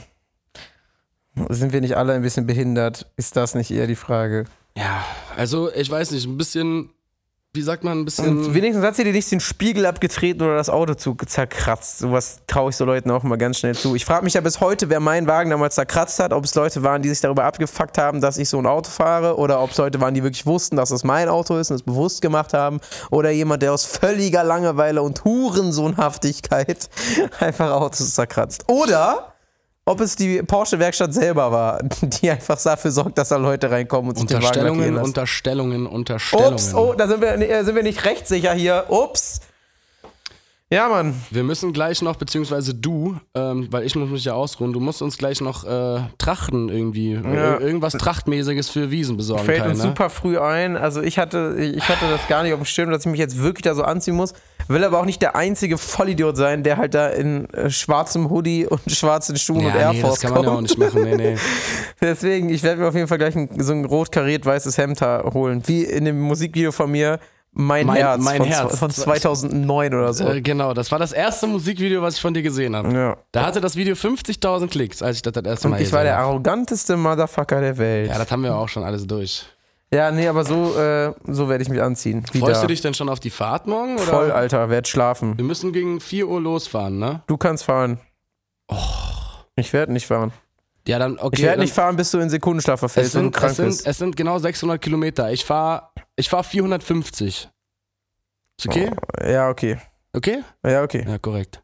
Sind wir nicht alle ein bisschen behindert? Ist das nicht eher die Frage? Ja, also ich weiß nicht, ein bisschen, wie sagt man, ein bisschen... Und wenigstens hat sie dir nicht den Spiegel abgetreten oder das Auto zu zerkratzt. Sowas traue ich so Leuten auch mal ganz schnell zu. Ich frage mich ja bis heute, wer meinen Wagen damals zerkratzt hat, ob es Leute waren, die sich darüber abgefuckt haben, dass ich so ein Auto fahre, oder ob es Leute waren, die wirklich wussten, dass es mein Auto ist und es bewusst gemacht haben, oder jemand, der aus völliger Langeweile und Hurensohnhaftigkeit einfach Autos zerkratzt. Oder... ob es die Porsche-Werkstatt selber war, die einfach dafür sorgt, dass da Leute reinkommen und sich den Wagen lackieren lassen. Unterstellungen, Unterstellungen. Ups, oh, da sind wir, äh, sind wir nicht rechtssicher hier. Ups. Ja, Mann. Wir müssen gleich noch, beziehungsweise du, ähm, weil ich muss mich ja ausruhen, du musst uns gleich noch äh, Trachten irgendwie, Ja. äh, irgendwas Trachtmäßiges für Wiesen besorgen. Fällt Kai, uns ne? super früh ein. Also ich hatte, ich hatte das gar nicht auf dem Schirm, dass ich mich jetzt wirklich da so anziehen muss. Will aber auch nicht der einzige Vollidiot sein, der halt da in äh, schwarzem Hoodie und schwarzen Schuhen Ja, und Air nee, Force das kann man kommt. ja auch nicht machen, nee, nee. Deswegen, ich werde mir auf jeden Fall gleich ein, so ein rot kariert weißes Hemd da holen. Wie in dem Musikvideo von mir, Mein, Mein- Herz, mein von, Herz. von zweitausendneun oder so. Äh, genau, das war das erste Musikvideo, was ich von dir gesehen habe. Ja. Da hatte das Video fünfzigtausend Klicks, als ich das das erste Mal Und ich war der gesehen habe. arroganteste Motherfucker der Welt. Ja, das haben wir auch schon alles durch. Ja, nee, aber so, äh, so werde ich mich anziehen. Wieder. Freust du dich denn schon auf die Fahrt morgen? Oder? Voll, Alter, werd schlafen. Wir müssen gegen vier Uhr losfahren, ne? Du kannst fahren. Oh. Ich werde nicht fahren. Ja, dann, okay. Ich werde dann, nicht fahren, bis du in Sekundenschlaf es verfällst, wenn du sind, krank es, sind, bist. es sind genau sechshundert Kilometer. Ich fahre ich fahr vierhundertfünfzig. Ist okay? Oh, ja, okay. Okay? Ja, okay. Ja, korrekt.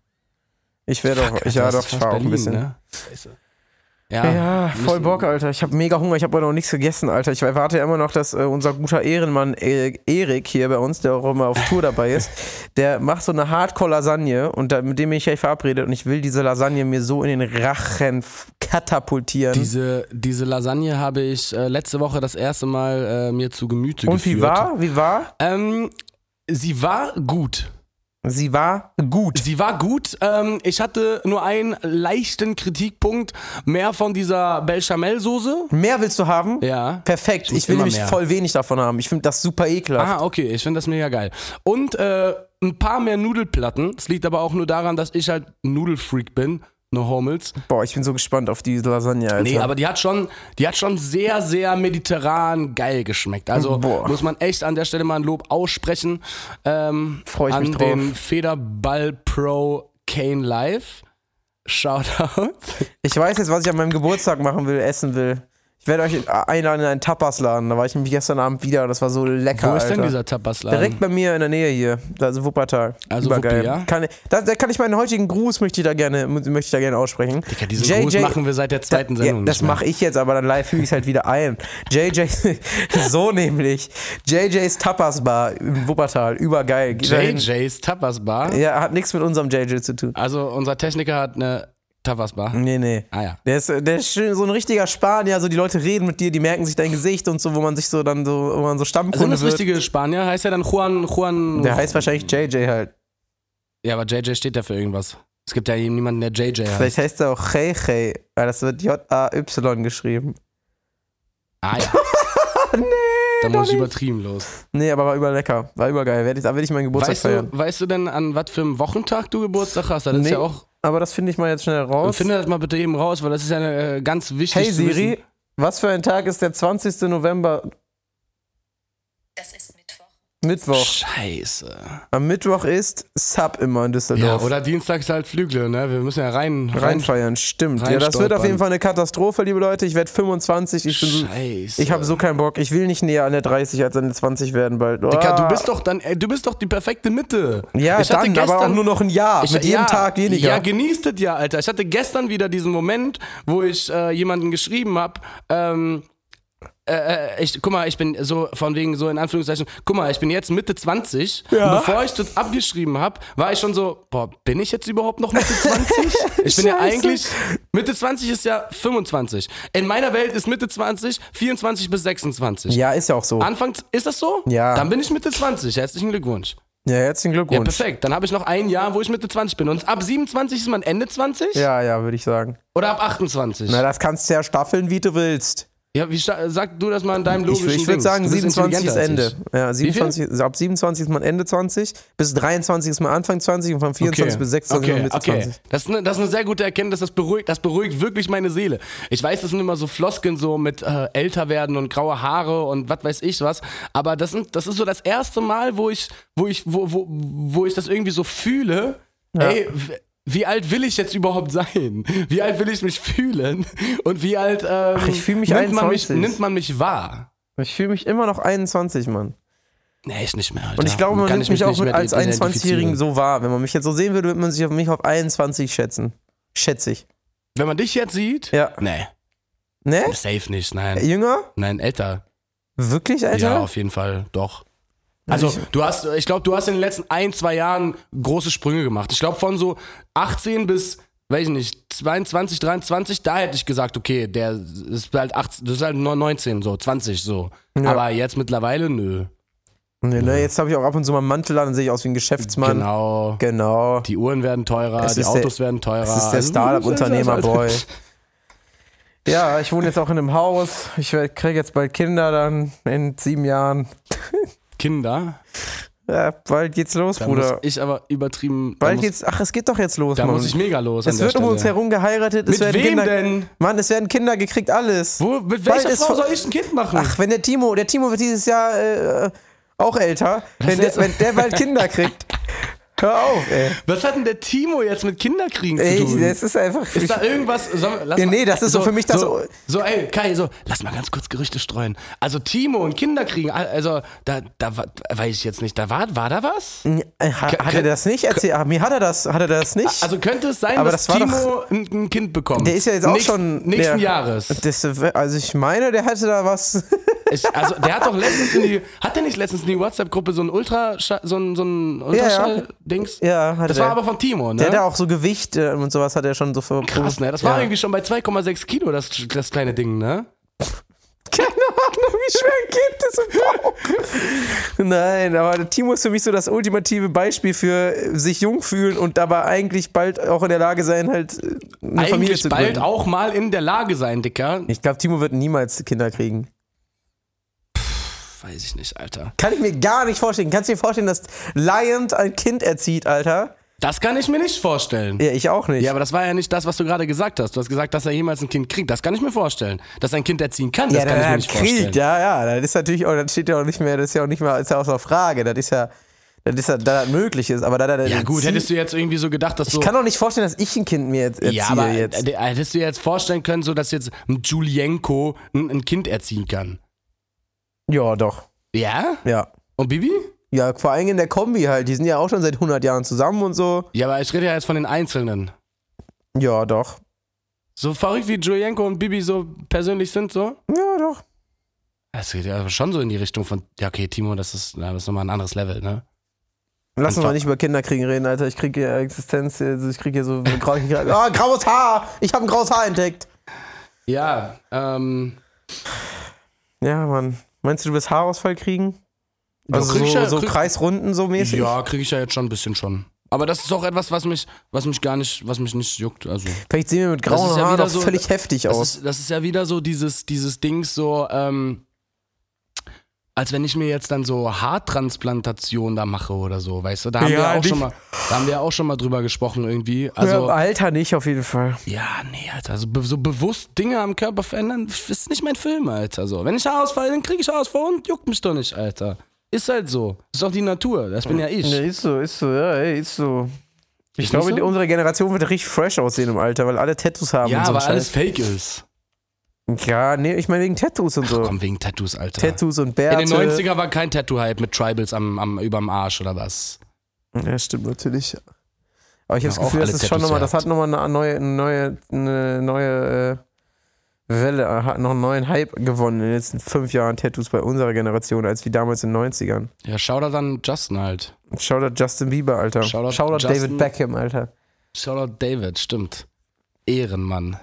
Ich werde auch, ich, ja Alter, doch, das ist ich fast fahre auch ein Berlin, bisschen. Ne? Scheiße. Ja, Ja, voll müssen- Bock, Alter. Ich habe mega Hunger. Ich habe aber noch nichts gegessen, Alter. Ich erwarte ja immer noch, dass äh, unser guter Ehrenmann äh, Erik hier bei uns, der auch immer auf Tour dabei ist, der macht so eine Hardcore-Lasagne und da, mit dem bin ich ja verabredet und ich will diese Lasagne mir so in den Rachen f- katapultieren. Diese, diese Lasagne habe ich äh, letzte Woche das erste Mal äh, mir zu Gemüte und geführt. wie war? Wie war? Ähm, sie war gut. Sie war gut. Sie war gut. Ähm, ich hatte nur einen leichten Kritikpunkt. Mehr von dieser Bechamel-Soße. Mehr willst du haben? Ja. Perfekt. Ich muss Ich will immer nämlich mehr. voll wenig davon haben. Ich finde das super ekelhaft. Ah, okay. Ich finde das mega geil. Und äh, ein paar mehr Nudelplatten. Das liegt aber auch nur daran, dass ich halt Nudelfreak bin. No homels. Boah, ich bin so gespannt auf diese Lasagne, Alter. Nee, aber die hat schon, die hat schon sehr, sehr mediterran geil geschmeckt. Also Boah. muss man echt an der Stelle mal ein Lob aussprechen. Ähm, Freu ich an mich drauf. den Federball Pro Kane Live. Shoutout. Ich weiß jetzt, was ich an meinem Geburtstag machen will, essen will. Ich werde euch einladen in einen Tapasladen. Da war ich nämlich gestern Abend wieder und das war so lecker, Wo ist Alter. denn dieser Tapasladen? Direkt bei mir in der Nähe hier. Da ist Wuppertal. Also Übergeil. Wuppi, ja? Kann, da, da kann ich meinen heutigen Gruß möchte ich da gerne, möchte ich da gerne aussprechen. Digga, diesen Gruß machen wir seit der zweiten da, Sendung ja, Das nicht mehr. mache ich jetzt, aber dann live füge ich es halt wieder ein. J J, so nämlich. J J's Tapas Bar in Wuppertal. Übergeil. Geht dahin. J J's Tapas Bar. Ja, hat nichts mit unserem J J zu tun. Also unser Techniker hat eine Tapas Bar. Nee, nee. Ah ja. Der ist, der ist schön, so ein richtiger Spanier, so die Leute reden mit dir, die merken sich dein Gesicht und so, wo man sich so dann so, wo man so Stammkunde Sind das wird. richtige Spanier? Heißt ja dann Juan, Juan... Der heißt wahrscheinlich J J halt. Ja, aber J J steht ja für irgendwas. Es gibt ja niemanden, der J J heißt. Vielleicht heißt er auch Hey Hey, weil das wird J A Y geschrieben. Ah ja. Nee, Da doch muss ich nicht. übertrieben los. Nee, aber war überlecker. War übergeil. Werd ich- Da will ich meinen Geburtstag Weißt feiern. du, weißt du denn, an was für einem Wochentag du Geburtstag hast? Das ist Nee, ja auch... aber das finde ich mal jetzt schnell raus. Finde das mal bitte eben raus, weil das ist ja äh, ganz wichtig Hey zu Siri, wissen. was für ein Tag ist der zwanzigste November? Das ist Mittwoch. Mittwoch. Scheiße. Am Mittwoch ist Sub immer in Ja, Düsseldorf. oder Dienstag ist halt Flügel, ne? Wir müssen ja rein... Reinfeiern, stimmt. Ja, das wird auf reinstolpern. jeden Fall eine Katastrophe, liebe Leute. Ich werde fünfundzwanzig. Ich bin so, Scheiße. ich habe so keinen Bock. Ich will nicht näher an der dreißig als an der zwanzig werden bald. Oh. Dicker, du bist doch dann, ey, du bist doch die perfekte Mitte. Ja, ich hatte dann, aber auch nur noch ein Jahr. Ich- mit jedem ja, Tag weniger. Ja, genießt es ja, Alter. Ich hatte gestern wieder diesen Moment, wo ich äh, jemanden geschrieben habe, ähm, äh, ich, guck mal, ich bin so von wegen so in Anführungszeichen, guck mal, ich bin jetzt Mitte zwanzig Ja. und bevor ich das abgeschrieben habe, war ich schon so, boah, bin ich jetzt überhaupt noch Mitte zwanzig? Ich bin ja Scheiße. eigentlich, Mitte zwanzig ist ja fünfundzwanzig. In meiner Welt ist Mitte zwanzig vierundzwanzig bis sechsundzwanzig. Ja, ist ja auch so. Anfang, ist das so? Ja. Dann bin ich Mitte zwanzig, herzlichen Glückwunsch. Ja, herzlichen Ja, Glückwunsch. perfekt, dann habe ich noch ein Jahr, wo ich Mitte zwanzig bin und ab siebenundzwanzig ist man Ende zwanzig? Ja, ja, würde ich sagen. Oder ab achtundzwanzig? Na, das kannst du ja staffeln, wie du willst. Ja, wie sta- sag du das mal in deinem Ich, logischen ich würde Dings. sagen, Du bist siebenundzwanzig ist intelligenter als Ende. ich. Ja, siebenundzwanzig, ab siebenundzwanzig ist man Ende zwanzig, bis dreiundzwanzig ist man Anfang zwanzig und von vierundzwanzig bis sechsundzwanzig okay, Mitte okay. zwanzig. Das ist, eine, das ist eine sehr gute Erkenntnis, das beruhigt, das beruhigt wirklich meine Seele. Ich weiß, das sind immer so Floskeln so mit äh, älter werden und graue Haare und was weiß ich was, aber das, sind, das ist so das erste Mal, wo ich, wo ich, wo, wo, wo ich das irgendwie so fühle, Ja. ey, w- wie alt will ich jetzt überhaupt sein? Wie alt will ich mich fühlen? Und wie alt ähm, Ach, ich fühl mich nimmt, man mich, einundzwanzig. nimmt man mich wahr? Ich fühle mich immer noch einundzwanzig, Mann. Nee, ich nicht mehr, Alter. Und ich glaube, man Kann nimmt ich mich auch nicht mit mehr als einundzwanzigjährigen identifizieren. so wahr. Wenn man mich jetzt so sehen würde, würde man sich auf mich auf einundzwanzig schätzen. Schätze ich. Wenn man dich jetzt sieht? Ja. Nee, Ne? safe nicht, nein. Jünger? Nein, älter. Wirklich, Alter? Ja, auf jeden Fall, doch. Also, ich- du hast, ich glaube, du hast in den letzten ein, zwei Jahren große Sprünge gemacht. Ich glaube, von so achtzehn bis, weiß ich nicht, zweiundzwanzig, dreiundzwanzig, da hätte ich gesagt, okay, der ist halt achtzehn, das ist halt neunzehn, so, zwanzig, so. Ja. Aber jetzt mittlerweile, nö. Nee, ne, jetzt habe ich auch ab und zu mal einen Mantel an und sehe ich aus wie ein Geschäftsmann. Genau. Genau. Die Uhren werden teurer, Es die ist Autos der- werden teurer. Das ist der Also, Startup-Unternehmer-Boy. Ja, ich wohne jetzt auch in einem Haus. Ich kriege jetzt bald Kinder dann in sieben Jahren. Kinder, Ja, bald geht's los, da muss Bruder. ich aber übertrieben, da Bald muss, geht's, ach, es geht doch jetzt los, da Mann. muss ich mega los an Es der wird um Stelle. uns herum geheiratet. Es Mit werden wem Kinder, denn? Mann, es werden Kinder gekriegt, alles. Wo, mit Bald welcher ist Frau vor- soll ich ein Kind machen? Ach, wenn der Timo, der Timo wird dieses Jahr äh, auch älter. Wenn der, jetzt- wenn der bald Kinder kriegt. Hör auf, ey. Was hat denn der Timo jetzt mit Kinderkriegen zu Ey, tun? das ist einfach. Ist da irgendwas? Soll, lass Ja, mal- nee, das ist so für mich das- So, so, ey, Kai, so, lass mal ganz kurz Gerüchte streuen. Also Timo und Kinderkriegen, also da, da war- weiß ich jetzt nicht, da war, war da was? Äh, ha, hat er das nicht erzählt? Ach, mir hat er das, hat er das nicht? Also könnte es sein, Aber dass das war Timo ein, ein Kind bekommt? Der ist ja jetzt auch Nächst- schon. Nächsten der, Jahres. Das, also ich meine, der hatte da was. Ich, also der hat doch letztens in die, hat der nicht letztens in die WhatsApp-Gruppe so ein Ultra, so ein, so ein Ultraschall-Dings? Ja, hatte Das der. war aber von Timo, ne? Der hat ja auch so Gewicht äh, und sowas hat er schon so ver. Krass, ne? Das war ja. irgendwie schon bei zwei Komma sechs Kilo, das, das kleine Ding, ne? Keine Ahnung, wie schwer ein Kind ist im Bauch. Nein, aber der Timo ist für mich so das ultimative Beispiel für äh, sich jung fühlen und dabei eigentlich bald auch in der Lage sein, halt äh, eine Familie Eigentlich zu bald gründen. auch mal in der Lage sein, Dicker. Ich glaube, Timo wird niemals Kinder kriegen. Weiß ich nicht, Alter. Kann ich mir gar nicht vorstellen. Kannst du dir vorstellen, dass Lion ein Kind erzieht, Alter? Das kann ich mir nicht vorstellen. Ja, ich auch nicht. Ja, aber das war ja nicht das, was du gerade gesagt hast. Du hast gesagt, dass er jemals ein Kind kriegt. Das kann ich mir vorstellen. Dass er ein Kind erziehen kann, das ja, kann ich mir der nicht kriegt, vorstellen. ja, ja. Das ist natürlich auch, das steht ja auch nicht mehr, das ist ja auch nicht mehr, ist ja außer Frage. Das ist ja, das ist ja, da das möglich ist. Aber da, da, Ja gut, hättest du jetzt irgendwie so gedacht, dass so... Ich kann doch nicht vorstellen, dass ich ein Kind mir jetzt erziehe ja, aber jetzt. äh, hättest du dir jetzt vorstellen können, so dass jetzt ein Julienko ein, ein Kind erziehen kann? Ja, doch. Ja? Ja. Und Bibi? Ja, vor allem in der Kombi halt. Die sind ja auch schon seit hundert Jahren zusammen und so. Ja, aber ich rede ja jetzt von den Einzelnen. Ja, doch. So verrückt wie Julienko und Bibi so persönlich sind, so? Ja, doch. Das geht ja schon so in die Richtung von, ja okay, Timo, das ist, na, das ist nochmal ein anderes Level, ne? Lass uns Einfach- mal nicht über Kinderkriegen reden, Alter. Ich kriege hier Existenz, also ich kriege hier so grau, oh, graues Haar. Ich habe ein graues Haar entdeckt. Ja, ähm... Ja, Mann. Meinst du, du wirst Haarausfall kriegen? Also krieg ich so, ja- so krieg- Kreisrunden so mäßig? Ja, kriege ich ja jetzt schon ein bisschen schon. Aber das ist auch etwas, was mich, was mich gar nicht, was mich nicht juckt. Also Vielleicht sehen wir mit Das grauen ist ja Haaren wieder doch so- völlig heftig das aus. ist, das ist ja wieder so dieses, dieses Ding so, ähm, als wenn ich mir jetzt dann so Haartransplantation da mache oder so, weißt du? Da haben Ja, wir auch nicht- schon mal, da haben wir auch schon mal drüber gesprochen irgendwie. Also ja, Alter nicht auf jeden Fall. ja, nee, Alter, so, be- so bewusst Dinge am Körper verändern, ist nicht mein Film, Alter. So, wenn ich Haarausfall, dann kriege ich Haarausfall und juckt mich doch nicht, Alter. Ist halt so. Ist doch die Natur. Das bin ja ich. Ja, ist so, ist so, ja, ey, ist so. Ich Ist glaube, nicht so? unsere Generation wird richtig fresh aussehen im Alter, weil alle Tattoos haben Ja, und so aber einen alles Scheiß. fake ist. Ja, nee, ich meine wegen Tattoos und so. Komm, wegen Tattoos, Alter. Tattoos und Bärte. In den neunziger war kein Tattoo-Hype mit Tribals am, am, überm Arsch oder was? Ja, stimmt natürlich. Aber ich habe Ja, das auch Gefühl, das alle ist schon Tattoos nochmal, das gehabt. hat nochmal eine neue, eine neue, eine neue Welle hat noch einen neuen Hype gewonnen in den letzten fünf Jahren Tattoos bei unserer Generation, als wie damals in den neunzigern. Ja, Shoutout an Justin halt. Shoutout Justin Bieber, Alter. Shoutout Shoutout Justin- David Beckham, Alter. Shoutout David, stimmt. Ehrenmann.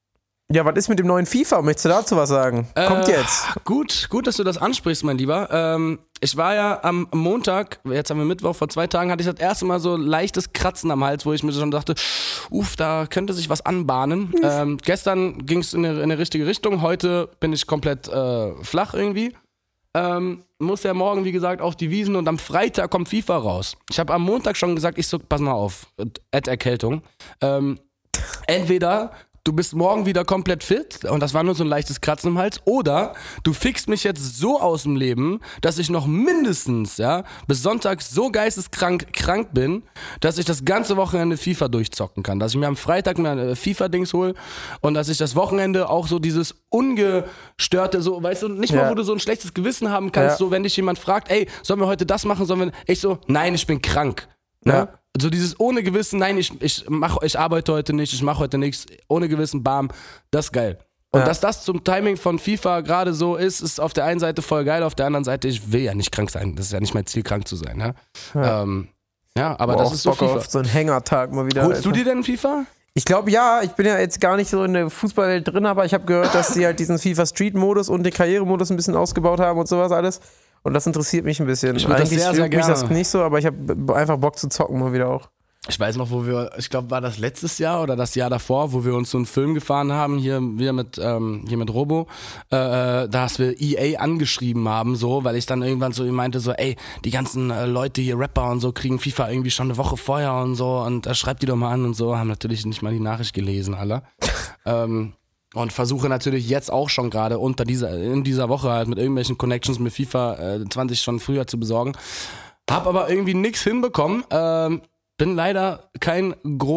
Ja, was ist mit dem neuen FIFA? Möchtest du dazu was sagen? Kommt Äh, jetzt. Gut, gut, dass du das ansprichst, mein Lieber. Ähm, ich war ja am Montag, jetzt haben wir Mittwoch, vor zwei Tagen hatte ich das erste Mal so leichtes Kratzen am Hals, wo ich mir schon dachte, uff, da könnte sich was anbahnen. Ähm, gestern ging es in, eine- in eine richtige Richtung, heute bin ich komplett äh, flach irgendwie. Ähm, muss ja morgen, wie gesagt, auf die Wiesen und am Freitag kommt FIFA raus. Ich habe am Montag schon gesagt, ich so, pass mal auf, Ad Erkältung. Ähm, entweder du bist morgen wieder komplett fit und das war nur so ein leichtes Kratzen im Hals, oder du fickst mich jetzt so aus dem Leben, dass ich noch mindestens, ja, bis Sonntag so geisteskrank krank bin, dass ich das ganze Wochenende FIFA durchzocken kann. Dass ich mir am Freitag mir ein FIFA-Dings hole und dass ich das Wochenende auch so dieses ungestörte, so, weißt du, nicht mal, Ja. wo du so ein schlechtes Gewissen haben kannst, Ja. so, wenn dich jemand fragt, ey, sollen wir heute das machen, sollen wir, ich so, nein, ich bin krank. Ne? Ja. So dieses ohne Gewissen, nein, ich, ich, mach, ich arbeite heute nicht, ich mache heute nichts, ohne Gewissen, bam, das ist geil. Und Ja. dass das zum Timing von FIFA gerade so ist, ist auf der einen Seite voll geil, auf der anderen Seite, ich will ja nicht krank sein, das ist ja nicht mein Ziel, krank zu sein. Ja, ja. Ähm, ja aber Boah, das auch ist so Bock FIFA. auf so einen Hängertag mal wieder. Holst du Alter. dir denn FIFA? Ich glaube ja, ich bin ja jetzt gar nicht so in der Fußballwelt drin, aber ich habe gehört, dass sie halt diesen FIFA Street Modus und den Karrieremodus ein bisschen ausgebaut haben und sowas alles. Und das interessiert mich ein bisschen. Ich würd das Eigentlich sehr, sehr juckt mich das gerne. nicht so, aber ich habe einfach Bock zu zocken mal wieder auch. Ich weiß noch, wo wir, ich glaube, war das letztes Jahr oder das Jahr davor, wo wir uns so einen Film gefahren haben, hier, wir mit, ähm, hier mit Robo, äh, dass wir E A angeschrieben haben, so, weil ich dann irgendwann so meinte, so, ey, die ganzen äh, Leute hier, Rapper und so, kriegen FIFA irgendwie schon eine Woche vorher und so und äh, schreibt die doch mal an und so, haben natürlich nicht mal die Nachricht gelesen, alle. ähm, Und versuche natürlich jetzt auch schon gerade unter dieser, in dieser Woche halt mit irgendwelchen Connections mit FIFA äh, zwanzig schon früher zu besorgen. Hab aber irgendwie nichts hinbekommen. Ähm, bin leider kein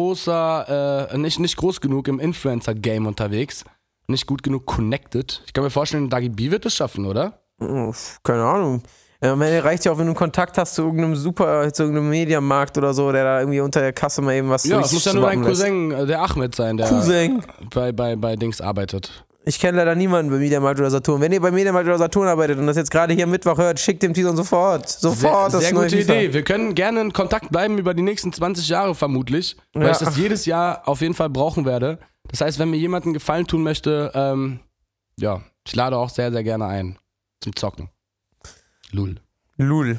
großer, äh, nicht, nicht groß genug im Influencer-Game unterwegs. Nicht gut genug connected. Ich kann mir vorstellen, Dagi B wird es schaffen, oder? Oh, keine Ahnung. Ja, am Ende reicht ja auch, wenn du einen Kontakt hast zu irgendeinem Super, zu irgendeinem Mediamarkt oder so, der da irgendwie unter der Kasse mal eben was Ja, es muss ja nur dein durchschwappen lässt. Cousin, äh, der Ahmed sein, der Cousin. bei, bei, bei Dings arbeitet. Ich kenne leider niemanden bei Mediamarkt oder Saturn. Wenn ihr bei Mediamarkt oder Saturn arbeitet und das jetzt gerade hier Mittwoch hört, schickt dem Teaser sofort. Sofort Sehr, das sehr neue gute FIFA. Idee. Wir können gerne in Kontakt bleiben über die nächsten zwanzig Jahre vermutlich, weil Ja. ich das jedes Jahr auf jeden Fall brauchen werde. Das heißt, wenn mir jemand einen Gefallen tun möchte, ähm, ja, ich lade auch sehr, sehr gerne ein zum Zocken. Lul. Lul.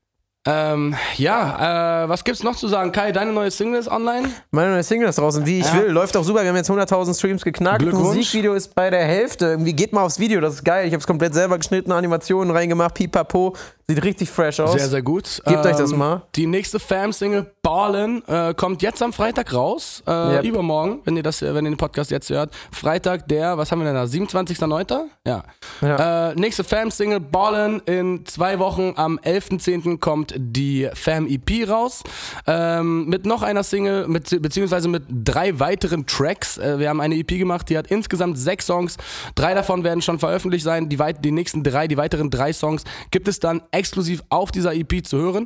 Ähm, ja, äh, was gibt's noch zu sagen? Kai, deine neue Single ist online? Meine neue Single ist draußen, wie ich Ja. will. Läuft auch super. Wir haben jetzt hunderttausend Streams geknackt. Glückwunsch. Musikvideo ist bei der Hälfte. Irgendwie geht mal aufs Video, das ist geil. Ich habe es komplett selber geschnitten, Animationen reingemacht, pipapo. Sieht richtig fresh aus. Sehr, sehr gut. Gebt euch das mal. Die nächste Fam-Single, Ballin', äh, kommt jetzt am Freitag raus. Äh, Yep. Übermorgen, wenn ihr, das, wenn ihr den Podcast jetzt hört. Freitag, der, was haben wir denn da? siebenundzwanzigster neunter Ja. Ja. Äh, nächste Fam-Single, Ballin'. In zwei Wochen, am elften zehnten kommt die Fam-E P raus. Ähm, mit noch einer Single, mit, beziehungsweise mit drei weiteren Tracks. Äh, wir haben eine E P gemacht, die hat insgesamt sechs Songs. Drei davon werden schon veröffentlicht sein. Die, weit, die nächsten drei, die weiteren drei Songs gibt es dann exklusiv auf dieser E P zu hören.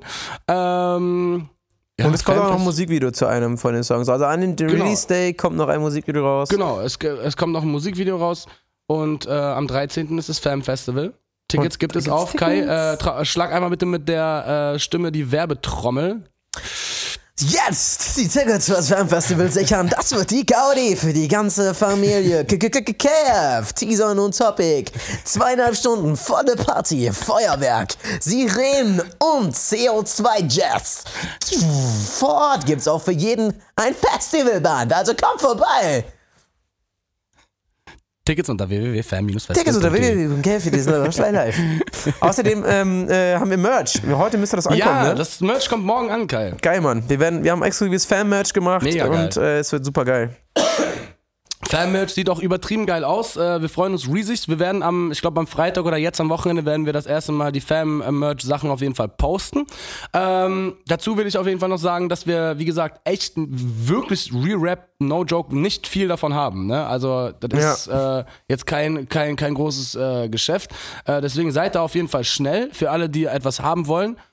Ähm, ja, Und es kommt auch noch ein Fanfest- Musikvideo zu einem von den Songs. Also an den Genau. Release Day kommt noch ein Musikvideo raus. Genau, es, es kommt noch ein Musikvideo raus und äh, am dreizehnten ist das Fam Festival. Tickets Und gibt es gibt's auf. Kai, Tickets? äh, tra- schlag einmal bitte mit der äh, Stimme die Werbetrommel. Jetzt die Tickets fürs Filmfestival sichern. Das wird die Gaudi für die ganze Familie. Kev, Teasern und Topic. Zweieinhalb Stunden volle Party, Feuerwerk, Sirenen und C O zwei Jets. Vor Ort gibt's auch für jeden ein Festivalband. Also kommt vorbei. Tickets unter w w w punkt fam dash festival Tickets unter punkt de. w w w punkt kev für diesen Schlei live. Außerdem ähm, äh, haben wir Merch. Heute müsste das ankommen, Ja, ne? das Merch kommt morgen an, Kai. Geil, Mann. Wir, werden, wir haben exklusives Fan-Merch gemacht Mega geil. und äh, es wird super geil. Fan-Merch sieht auch übertrieben geil aus. Äh, wir freuen uns riesig. Wir werden am, ich glaube am Freitag oder jetzt am Wochenende werden wir das erste Mal die Fan-Merch-Sachen auf jeden Fall posten. Ähm, dazu will ich auf jeden Fall noch sagen, dass wir, wie gesagt, echt wirklich Re-Rap, no joke, nicht viel davon haben. Ne? Also das ist äh, jetzt kein, kein, kein großes äh, Geschäft. Äh, deswegen seid da auf jeden Fall schnell für alle, die etwas haben wollen.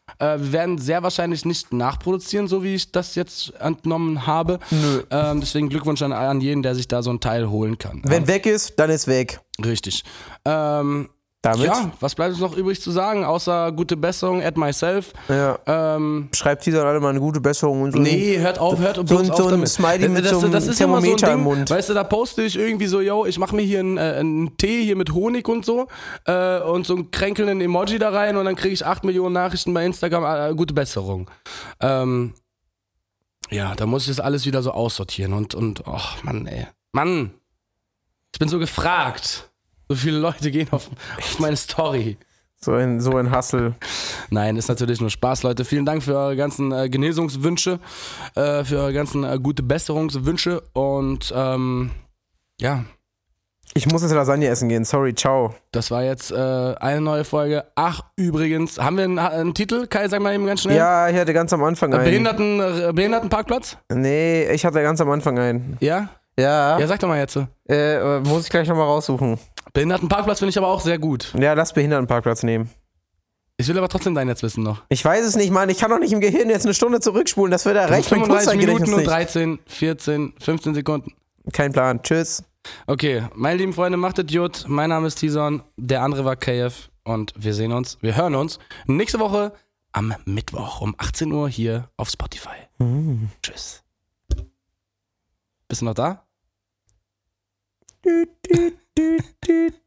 Äh, wir werden sehr wahrscheinlich nicht nachproduzieren, so wie ich das jetzt entnommen habe. Nö. Ähm, deswegen Glückwunsch an, an jeden, der sich da so ein Teil holen kann. Wenn ja. weg ist, dann ist weg. Richtig. Ähm, Damit? Ja, was bleibt uns noch übrig zu sagen, außer gute Besserung at myself. Ja. Ähm, Schreibt dieser alle mal eine gute Besserung und so. nee, hört auf, hört so, bloß so, auf so ein damit. Smiley mit das, so einem das ist immer so ein Thermometer Ding, im Mund. Weißt du, da poste ich irgendwie so, yo, ich mache mir hier einen, äh, einen Tee hier mit Honig und so äh, und so einen kränkelnden Emoji da rein und dann kriege ich acht Millionen Nachrichten bei Instagram, äh, gute Besserung. Ähm, ja, da muss ich das alles wieder so aussortieren und, und oh Mann, ey. Mann, ich bin so gefragt. So viele Leute gehen auf, auf meine Story. So ein, so ein Hustle. Nein, ist natürlich nur Spaß, Leute. Vielen Dank für eure ganzen äh, Genesungswünsche, äh, für eure ganzen äh, gute Besserungswünsche und ähm, ja. Ich muss jetzt Lasagne essen gehen, sorry, ciao. Das war jetzt äh, eine neue Folge. Ach, übrigens, haben wir einen, einen Titel? Kai, sag mal eben ganz schnell. Ja, ich hatte ganz am Anfang einen. Behinderten, äh, Behindertenparkplatz? Nee, ich hatte ganz am Anfang einen. Ja? Ja. Ja, sag doch mal jetzt. Äh, muss ich gleich nochmal raussuchen. Behindertenparkplatz finde ich aber auch sehr gut. Ja, lass Behindertenparkplatz nehmen. Ich will aber trotzdem deinen jetzt wissen noch. Ich weiß es nicht, Mann. Ich kann doch nicht im Gehirn jetzt eine Stunde zurückspulen. Das wird erreicht. Mein fünfunddreißig Kurzzeitgedächtnis Minuten und nicht. dreizehn, vierzehn, fünfzehn Sekunden. Kein Plan. Tschüss. Okay, meine lieben Freunde, macht es gut. Mein Name ist Tison, der andere war K F und wir sehen uns, wir hören uns nächste Woche am Mittwoch um achtzehn Uhr hier auf Spotify. Mhm. Tschüss. Bist du noch da? Düt, düt, düt, düt.